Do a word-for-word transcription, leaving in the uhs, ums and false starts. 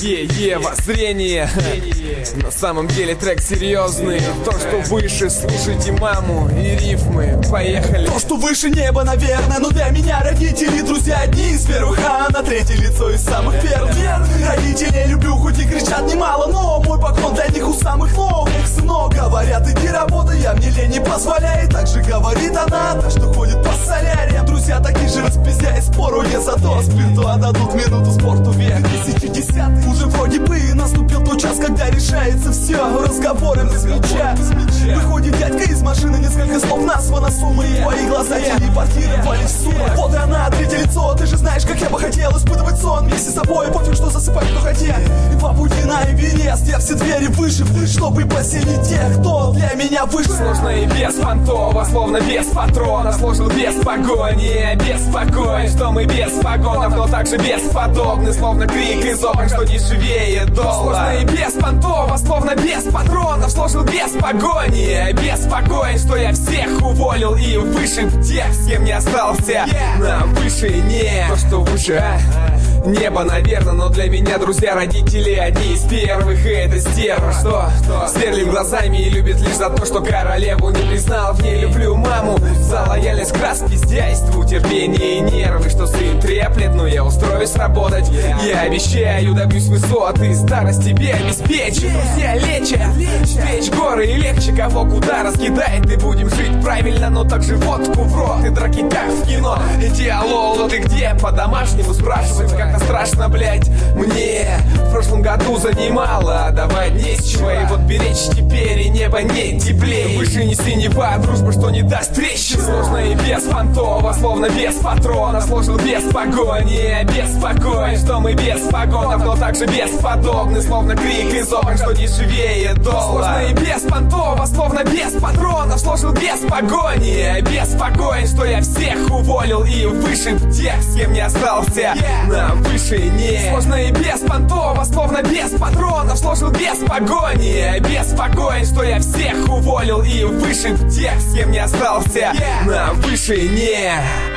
Е-е, воззрение. На самом деле трек серьезный. То, что выше, слушайте маму и рифмы. Поехали. То, что выше неба, наверное, но для меня родители, друзья, одни из первых, а на третье лицо из самых первых. Родителей люблю, хоть и кричат немало, но мой поклон для них у самых новых. Сынок, говорят, иди работай, я мне лень не позволяет. Так же говорит она, та, что ходит по соляриям. Друзья такие же распиздяй, спору не за то. Спирту отдадут минуту спорту век. Тысяча десятый уже вроде бы наступил тот час, когда решается все. Разговором без мяча. Выходит дядька из машины, несколько слов названо суммой. Твои глаза телепортировали в сумму. Вот и она, третье лицо. Ты же знаешь, как я бы хотел испытывать сон вместе с собой, пофиг, что засыпать, кто хотел. И по пути на Эверест я все двери выше, чтобы поселить тех, кто для меня выше. Сложно и беспонтово, словно без патрона. Сложил без погони, беспокоен, что мы без погонов, но также бесподобны, словно крик из окон, что дешевее доллар. Сложно и беспонтово, словно без патронов. Сложил без погони, беспокоен, что я всех уволил и выше тех, с кем не остался. На выше не то, что выше, а? Небо, наверное, но для меня, друзья, родители одни из первых. И это стерва, что сверлит глазами и любит лишь за то, что королеву не признал. В ней люблю маму за лояльность к распиздяйству, терпение и нервы, что сын треплет, но я устроюсь работать. Я обещаю, добьюсь высоты, старость тебе обеспечу. Друзья лечат, встреч горы и легче, кого куда раскидает. И будем жить правильно, но также водку в рот и драки как в кино. Эти алло, ты где? По-домашнему спрашивать, как страшно, блять, мне в прошлом году занимало давать не с чего. И вот беречь теперь, и небо не теплее. Выше не синева, дружба, что не даст трещин. Сложно и беспонтово, словно без патрона. Сложил без погони, беспокоен, что мы без погонов, но также бесподобны, словно крик из окон, что дешевее доллар. Сложно и беспонтово, словно без патронов. Сложил без погони, беспокоен, что я всех уволил и выше тех, с кем не остался. На выше не. Сложно и беспонтово, словно без патронов. Сложил без погони, беспокоен, что я всех уволил и выше тех, с кем не остался. На выше не.